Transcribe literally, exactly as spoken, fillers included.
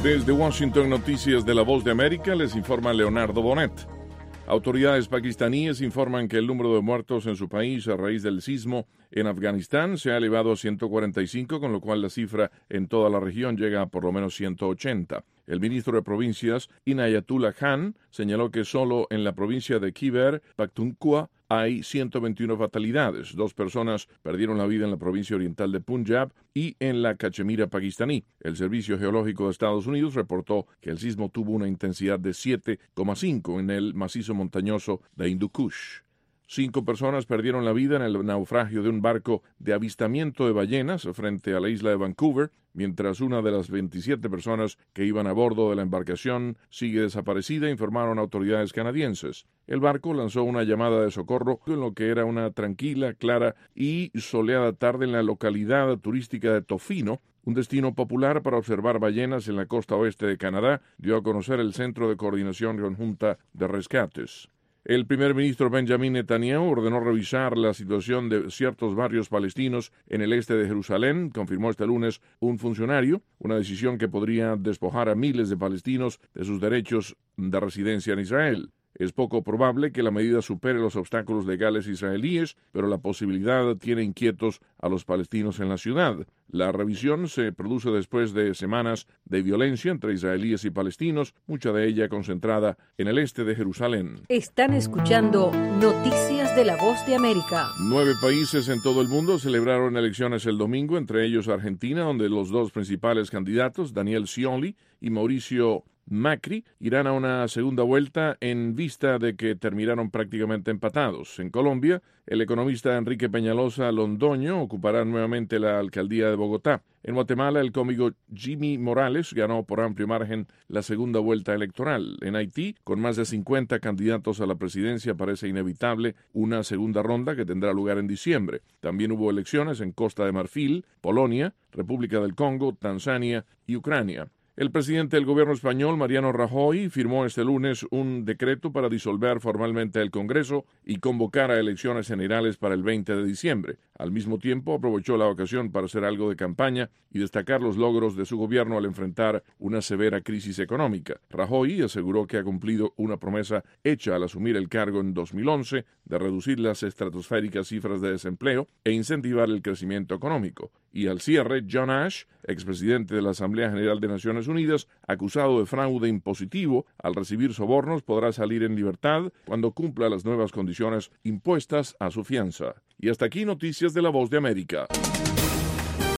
Desde Washington, noticias de La Voz de América, les informa Leonardo Bonet. Autoridades pakistaníes informan que el número de muertos en su país a raíz del sismo en Afganistán se ha elevado a ciento cuarenta y cinco, con lo cual la cifra en toda la región llega a por lo menos ciento ochenta. El ministro de Provincias, Inayatullah Khan, señaló que solo en la provincia de Khyber Pakhtunkhwa hay ciento veintiuna fatalidades. Dos personas perdieron la vida en la provincia oriental de Punjab y en la Cachemira pakistaní. El Servicio Geológico de Estados Unidos reportó que el sismo tuvo una intensidad de siete coma cinco en el macizo montañoso de Hindu Kush. Cinco personas perdieron la vida en el naufragio de un barco de avistamiento de ballenas frente a la isla de Vancouver, mientras una de las veintisiete personas que iban a bordo de la embarcación sigue desaparecida, informaron autoridades canadienses. El barco lanzó una llamada de socorro en lo que era una tranquila, clara y soleada tarde en la localidad turística de Tofino, un destino popular para observar ballenas en la costa oeste de Canadá, dio a conocer el Centro de Coordinación Conjunta de Rescates. El primer ministro Benjamin Netanyahu ordenó revisar la situación de ciertos barrios palestinos en el este de Jerusalén, confirmó este lunes un funcionario, una decisión que podría despojar a miles de palestinos de sus derechos de residencia en Israel. Es poco probable que la medida supere los obstáculos legales israelíes, pero la posibilidad tiene inquietos a los palestinos en la ciudad. La revisión se produce después de semanas de violencia entre israelíes y palestinos, mucha de ella concentrada en el este de Jerusalén. Están escuchando Noticias de la Voz de América. Nueve países en todo el mundo celebraron elecciones el domingo, entre ellos Argentina, donde los dos principales candidatos, Daniel Scioli y Mauricio Macri, irán a una segunda vuelta en vista de que terminaron prácticamente empatados. En Colombia, el economista Enrique Peñalosa Londoño ocupará nuevamente la alcaldía de Bogotá. En Guatemala, el cómico Jimmy Morales ganó por amplio margen la segunda vuelta electoral. En Haití, con más de cincuenta candidatos a la presidencia, parece inevitable una segunda ronda que tendrá lugar en diciembre. También hubo elecciones en Costa de Marfil, Polonia, República del Congo, Tanzania y Ucrania. El presidente del gobierno español, Mariano Rajoy, firmó este lunes un decreto para disolver formalmente el Congreso y convocar a elecciones generales para el veinte de diciembre. Al mismo tiempo, aprovechó la ocasión para hacer algo de campaña y destacar los logros de su gobierno al enfrentar una severa crisis económica. Rajoy aseguró que ha cumplido una promesa hecha al asumir el cargo en dos mil once de reducir las estratosféricas cifras de desempleo e incentivar el crecimiento económico. Y al cierre, John Ash, expresidente de la Asamblea General de Naciones Unidas, acusado de fraude impositivo al recibir sobornos, podrá salir en libertad cuando cumpla las nuevas condiciones impuestas a su fianza. Y hasta aquí noticias de La Voz de América.